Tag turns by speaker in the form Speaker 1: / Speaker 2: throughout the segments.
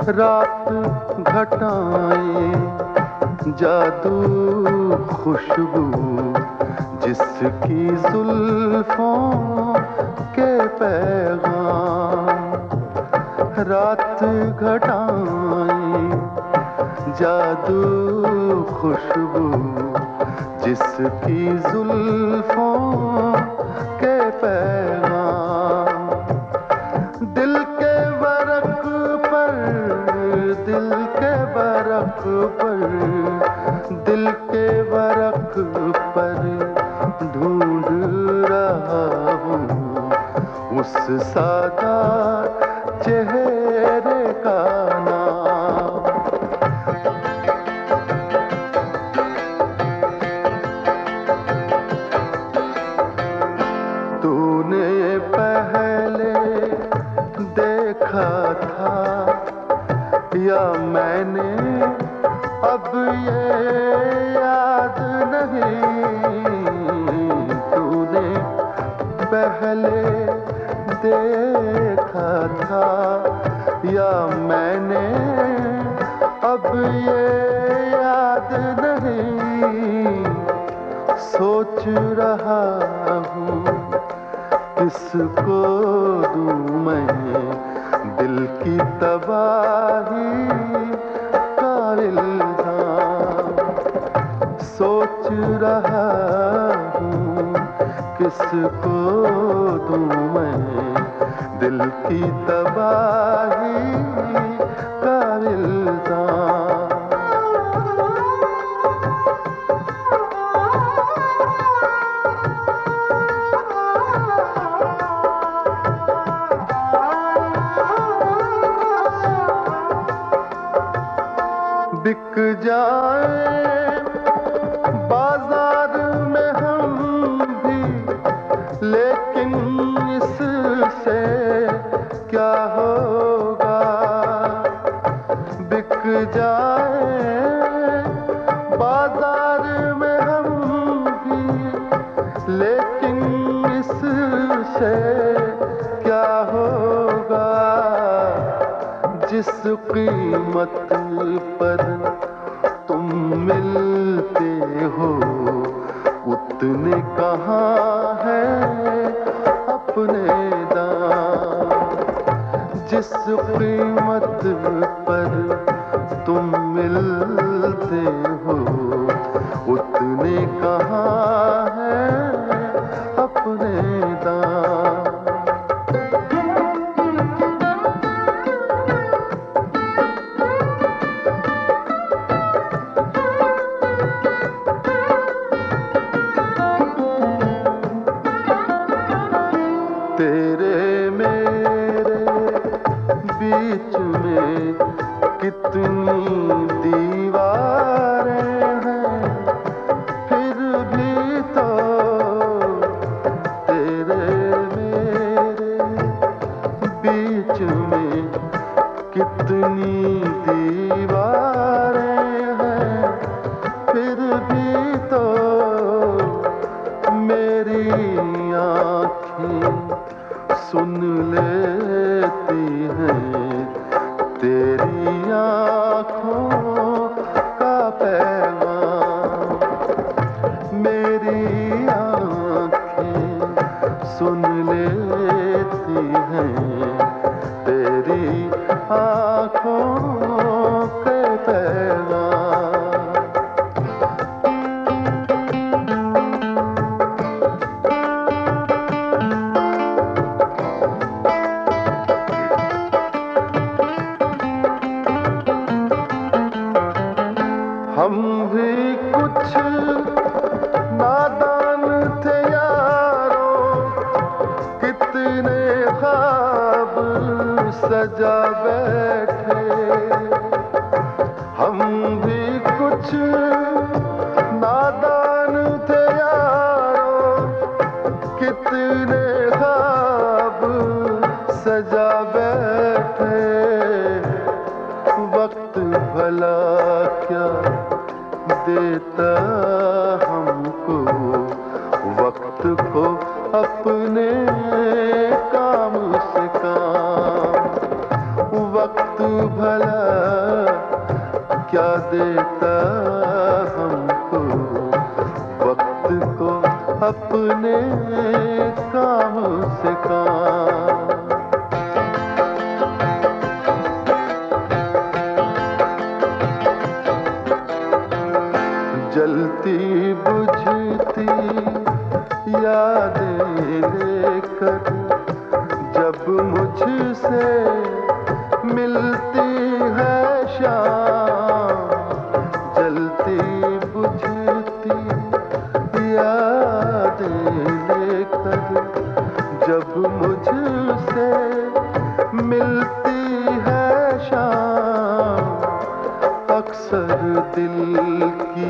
Speaker 1: रात घटाएं जादू खुशबू जिसकी जुल्फों के पैगाम। रात घटाएं जादू खुशबू जिसकी जुल्फों के पैगाम। दिल के बरक पर, दिल के बरक पर, दिल के बरक पर ढूंढ रहा हूँ उस सादा चेहरे का नाम। तूने पहले देखा था या मैंने, अब ये याद नहीं। तूने पहले देखा था या मैंने, अब ये याद नहीं। सोच रहा हूँ किसको दूँ मैं दिल की तबाही का इल्जाम। सोच रहा हूँ किसको दूँ मैं दिल की तबाही का इल्जाम। बिक जाए बाजार में हम भी, लेकिन इससे क्या होगा। बिक जाए बाजार में हम भी, लेकिन इससे क्या होगा। जिस कीमत पर तुम मिलते हो उतने कहाँ है अपने दाम। जिस कीमत पर तुम मिलते हो उतने कहाँ है अपने दाम। तेरे मेरे बीच में कितनी दीवारें हैं, फिर भी तो तेरे मेरे बीच में कितनी दीवारें हैं, फिर भी तो मेरी आँखें सुन लेती हैं तेरी आँखों का पैगाम। मेरी आँखें सुन लेती हैं तेरी आँखों के पैगाम। हम भी कुछ नादान थे यारों, कितने ख्वाब सजा बैठे। हम भी कुछ नादान थे यारों, कितने ख्वाब सजा बैठे। वक्त भला क्या देता हमको, वक्त को अपने काम से काम। वक्त भला काम से काम। जलती बुझती यादें लेकर जब मुझसे मिलती है शाम, जलती बुझती यादें लेकर जब मुझसे मिलती है शाम, अक्सर दिल की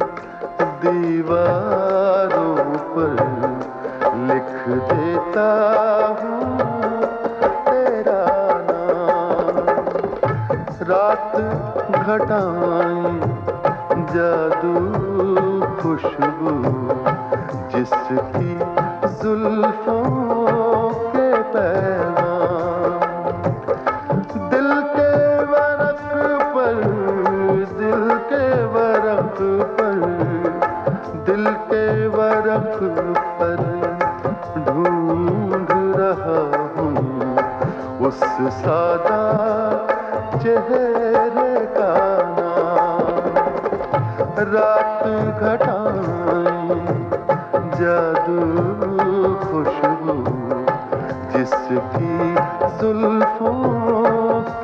Speaker 1: दीवारों पर लिख देता हूँ तेरा नाम। रात घटाएं जादू खुशबू जिसकी जुल्फों के पैगाम, दिल के वरक पर, दिल के वरक पर, दिल के वरक पर ढूंढ रहा हूँ उस सादा चेहरे का नाम। रात घटाएं जादू खुशबू जिसकी जुल्फों